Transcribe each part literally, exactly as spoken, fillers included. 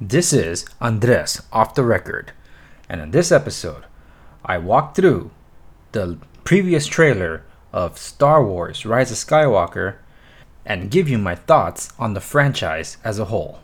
This is Andres off the record, and in this episode, I walk through the previous trailer of Star Wars Rise of Skywalker and give you my thoughts on the franchise as a whole.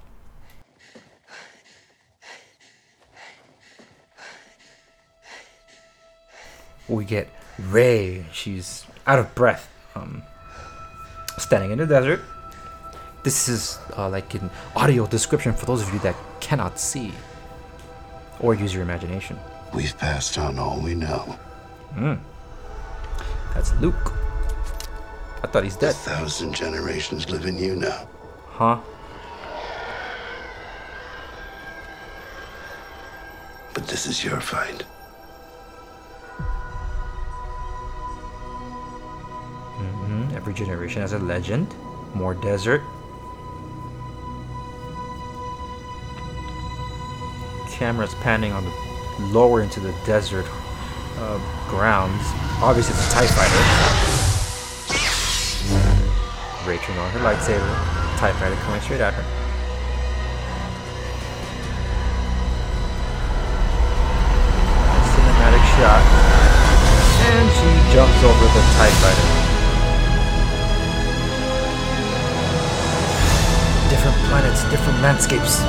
We get Rey. She's out of breath, um, standing in the desert. This is uh, like an audio description for those of you that cannot see or use your imagination. We've passed on all we know. Mm. That's Luke. I thought he's A dead. thousand generations live in you now. Huh? But this is your fight. Mm-hmm. Every generation has a legend. More desert. Camera's panning on the lower into the desert uh, grounds. Obviously, it's a TIE fighter. Rachel on her lightsaber. TIE fighter coming straight at her. Cinematic shot. And she jumps over the TIE fighter. Different planets, different landscapes.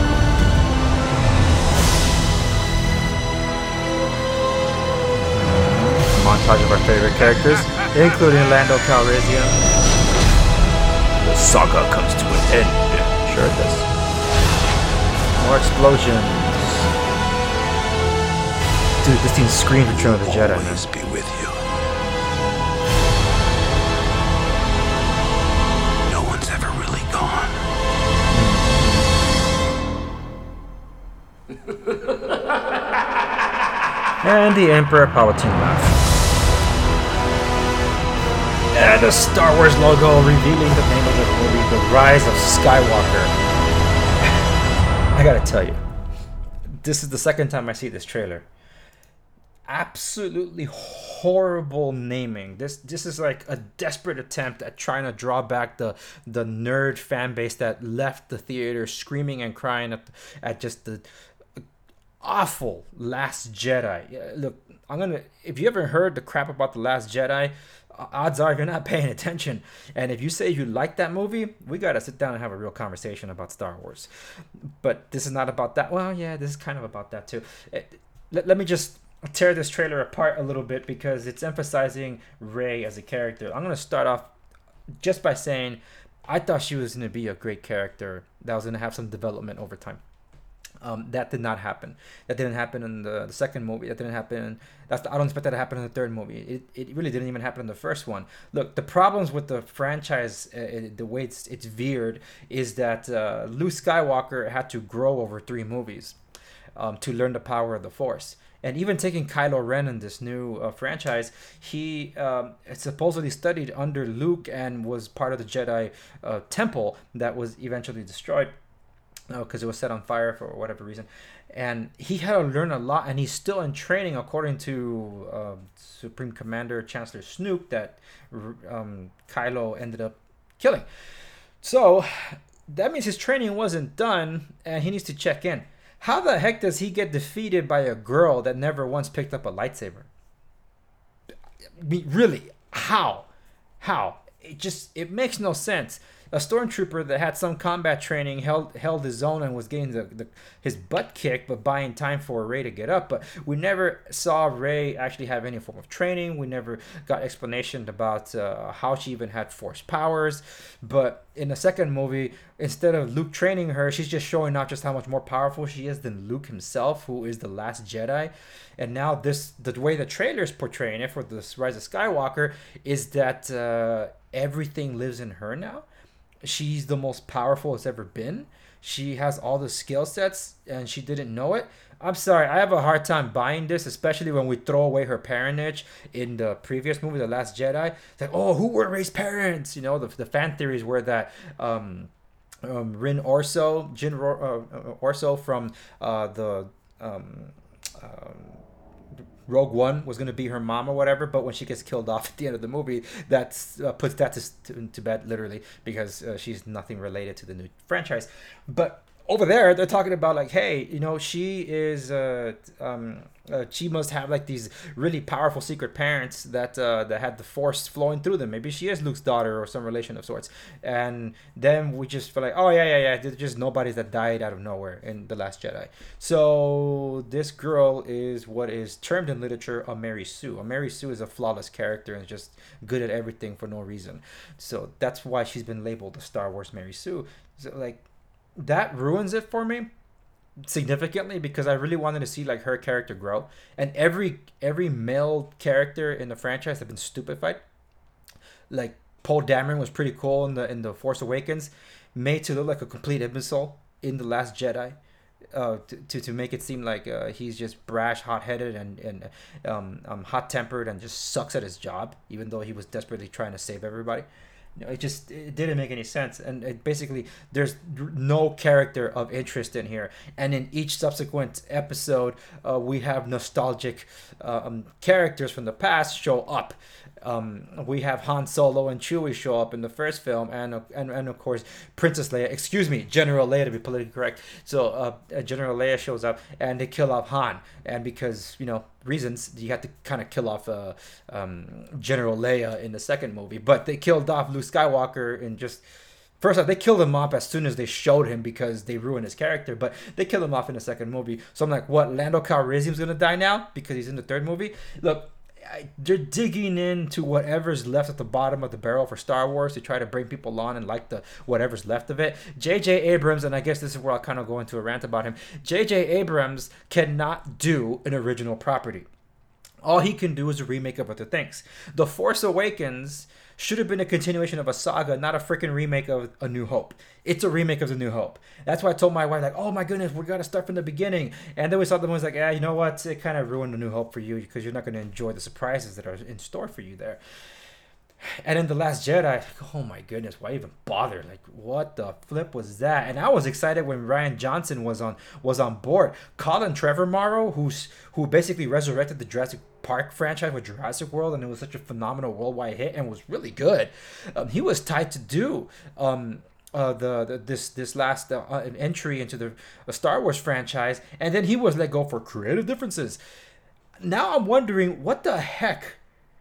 Montage of our favorite characters, including Lando Calrissian. The saga comes to an end. Sure it does. More explosions. Dude, this thing screams Return of the Jedi, man. Always be with you. No one's ever really gone. And the Emperor Palpatine laughs. And the Star Wars logo revealing the name of the movie, The Rise of Skywalker. I gotta tell you, this is the second time I see this trailer. Absolutely horrible naming. This this is like a desperate attempt at trying to draw back the the nerd fan base that left the theater screaming and crying at, at just the awful Last Jedi. Yeah, look, I'm gonna. If you ever heard the crap about the Last Jedi, odds are you're not paying attention. And if you say you like that movie, we gotta sit down and have a real conversation about Star Wars. But this is not about that. Well, yeah, this is kind of about that too. It, let, let me just tear this trailer apart a little bit because it's emphasizing Rey as a character. I'm gonna start off just by saying I thought she was gonna be a great character that was gonna have some development over time. Um, that did not happen. That didn't happen in the, the second movie. That didn't happen. That's I don't expect that to happen in the third movie. It, it really didn't even happen in the first one. Look, the problems with the franchise, uh, it, the way it's it's veered, is that uh, Luke Skywalker had to grow over three movies um, to learn the power of the Force. And even taking Kylo Ren in this new uh, franchise, he um, supposedly studied under Luke and was part of the Jedi uh, temple that was eventually destroyed. Because it was set on fire for whatever reason, and he had to learn a lot, and he's still in training, according to uh, Supreme Commander Chancellor Snoke, that um, Kylo ended up killing. So that means his training wasn't done, and he needs to check in. How the heck does he get defeated by a girl that never once picked up a lightsaber? I mean, really, how? How? It just it makes no sense. A stormtrooper that had some combat training held held his own and was getting the, the his butt kicked, but buying time for Rey to get up. But we never saw Rey actually have any form of training. We never got explanation about uh, how she even had Force powers. But in the second movie, instead of Luke training her, she's just showing off just how much more powerful she is than Luke himself, who is the last Jedi. And now this the way the trailer's portraying it for this Rise of Skywalker is that uh, everything lives in her now. She's the most powerful it's ever been. She has all the skill sets and she didn't know it. I'm sorry, I have a hard time buying this, especially when we throw away her parentage in the previous movie, The Last Jedi. It's like, oh, who were Rey's parents? You know, the, the fan theories were that um, um, Rin Orso, Jin Ro- uh, Orso from uh, the um, um, Rogue One was going to be her mom or whatever, but when she gets killed off at the end of the movie, that uh, puts that to, to, to bed, literally, because uh, she's nothing related to the new franchise. But over there they're talking about like, hey, you know, she is uh um uh, she must have like these really powerful secret parents that uh, that had the force flowing through them. Maybe she is Luke's daughter or some relation of sorts. And then we just feel like, oh yeah, yeah, yeah. There's just nobodies that died out of nowhere in The Last Jedi. So this girl is what is termed in literature a Mary Sue. A Mary Sue is a flawless character and just good at everything for no reason. So that's why she's been labeled the Star Wars Mary Sue. So like that ruins it for me significantly, because I really wanted to see like her character grow, and every every male character in the franchise have been stupefied. Like Poe Dameron was pretty cool in the in the Force Awakens, made to look like a complete imbecile in The Last Jedi, uh, to, to to make it seem like uh, he's just brash, hot headed, and and um, um hot tempered, and just sucks at his job, even though he was desperately trying to save everybody. You know, it just it didn't make any sense, and it basically there's no character of interest in here. And in each subsequent episode, uh, we have nostalgic uh, um, characters from the past show up. Um, we have Han Solo and Chewie show up in the first film, and and, and of course Princess Leia, excuse me, General Leia to be politically correct. So uh, General Leia shows up, and they kill off Han, and because you know reasons, you have to kind of kill off uh, um, General Leia in the second movie, but they killed off Luke Skywalker in just. First off, they killed him off as soon as they showed him because they ruined his character, but they killed him off in the second movie. So I'm like, what, Lando Calrissian's gonna die now because he's in the third movie? Look, I, they're digging into whatever's left at the bottom of the barrel for Star Wars to try to bring people on and like the whatever's left of it. J J Abrams, and I guess this is where I'll kind of go into a rant about him. J J Abrams cannot do an original property. All he can do is a remake of other things. The Force Awakens should have been a continuation of a saga, not a freaking remake of A New Hope. It's a remake of The New Hope. That's why I told my wife, like, oh my goodness, we got to start from the beginning. And then we saw the ones like, yeah, you know what? It kind of ruined A New Hope for you because you're not going to enjoy the surprises that are in store for you there. And in The Last Jedi, oh my goodness, why even bother? Like, what the flip was that? And I was excited when Rian Johnson was on was on board. Colin Trevorrow, who's who basically resurrected the Jurassic Park franchise with Jurassic World, and it was such a phenomenal worldwide hit and was really good. Um, he was tied to do um, uh, the, the this this last uh, entry into the uh, Star Wars franchise, and then he was let go for creative differences. Now I'm wondering what the heck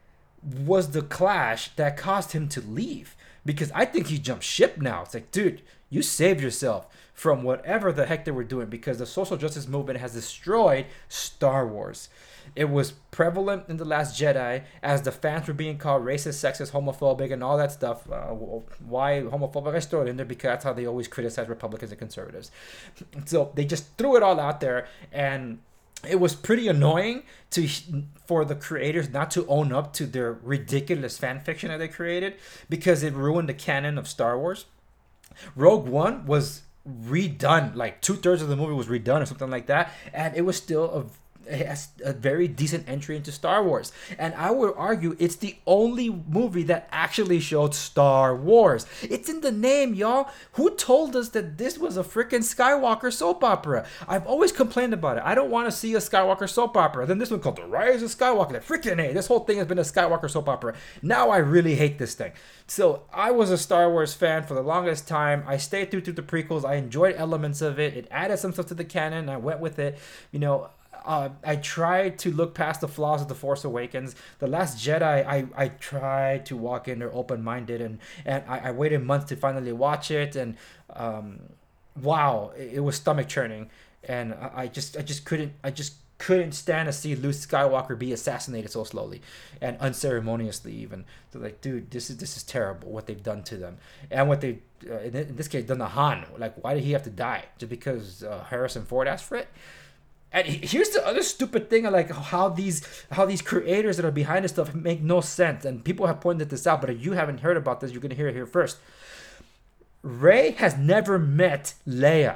was the clash that caused him to leave, because I think he jumped ship now. It's like, dude, you saved yourself from whatever the heck they were doing, because the social justice movement has destroyed Star Wars. It was prevalent in The Last Jedi as the fans were being called racist, sexist, homophobic, and all that stuff. Uh, why homophobic? I throw it in there because that's how they always criticize Republicans and conservatives. So they just threw it all out there, and it was pretty annoying to for the creators not to own up to their ridiculous fan fiction that they created, because it ruined the canon of Star Wars. Rogue One was redone, like two thirds of the movie was redone or something like that, and it was still a it has a very decent entry into Star Wars. And I would argue it's the only movie that actually showed Star Wars. It's in the name, y'all. Who told us that this was a freaking Skywalker soap opera? I've always complained about it. I don't want to see a Skywalker soap opera. Then this one called The Rise of Skywalker. Like, freaking A, this whole thing has been a Skywalker soap opera. Now I really hate this thing. So I was a Star Wars fan for the longest time. I stayed through, through the prequels. I enjoyed elements of it. It added some stuff to the canon. I went with it. You know, Uh, I tried to look past the flaws of The Force Awakens. The Last Jedi, I, I tried to walk in there open-minded, and, and I, I waited months to finally watch it, and um, wow, it, it was stomach-churning, and I, I just I just couldn't I just couldn't stand to see Luke Skywalker be assassinated so slowly and unceremoniously even. So like, dude, this is this is terrible what they've done to them, and what they uh, in, in this case done to Han. Like, why did he have to die just because uh, Harrison Ford asked for it? And here's the other stupid thing, like how these how these creators that are behind this stuff make no sense. And people have pointed this out, but if you haven't heard about this, you're going to hear it here first. Rey has never met Leia.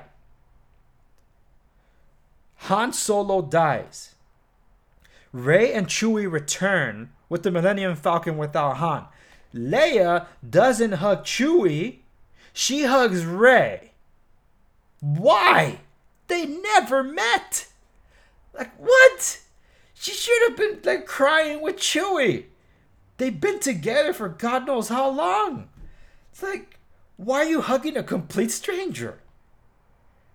Han Solo dies. Rey and Chewie return with the Millennium Falcon without Han. Leia doesn't hug Chewie. She hugs Rey. Why? They never met. Like, what? She should have been like crying with Chewie. They've been together for God knows how long. It's like, why are you hugging a complete stranger?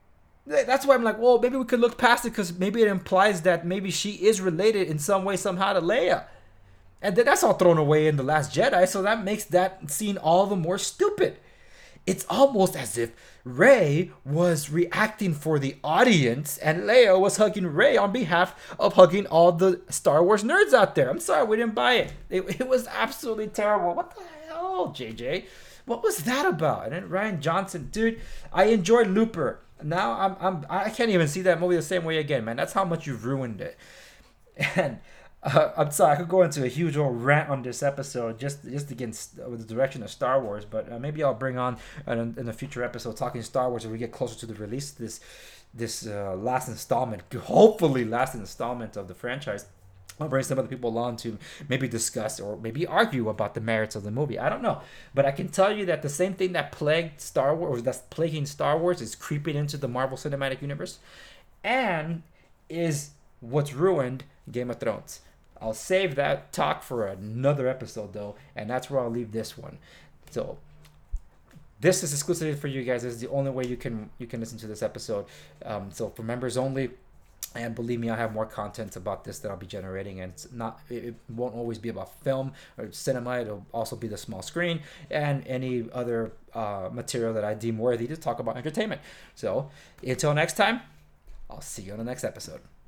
That's why I'm like, well, maybe we could look past it because maybe it implies that maybe she is related in some way, somehow to Leia. And then that's all thrown away in The Last Jedi, so that makes that scene all the more stupid. It's almost as if Rey was reacting for the audience and Leia was hugging Rey on behalf of hugging all the Star Wars nerds out there. I'm sorry, we didn't buy it. It, it was absolutely terrible. What the hell, J J? What was that about? And then Rian Johnson, dude, I enjoyed Looper. Now I'm I'm I can't even see that movie the same way again, man. That's how much you've ruined it. And uh, I'm sorry, I could go into a huge old rant on this episode just just against with the direction of Star Wars, but uh, maybe I'll bring on in, in a future episode talking Star Wars as we get closer to the release of this this uh, last installment, hopefully last installment of the franchise. I'll bring some other people along to maybe discuss or maybe argue about the merits of the movie. I don't know. But I can tell you that the same thing that plagued Star Wars, or that's plaguing Star Wars, is creeping into the Marvel Cinematic Universe and is what's ruined Game of Thrones. I'll save that talk for another episode, though, and that's where I'll leave this one. So this is exclusively for you guys. This is the only way you can you can listen to this episode. Um, so for members only. And believe me, I have more content about this that I'll be generating, and it's not. It won't always be about film or cinema. It'll also be the small screen and any other uh, material that I deem worthy to talk about entertainment. So until next time, I'll see you on the next episode.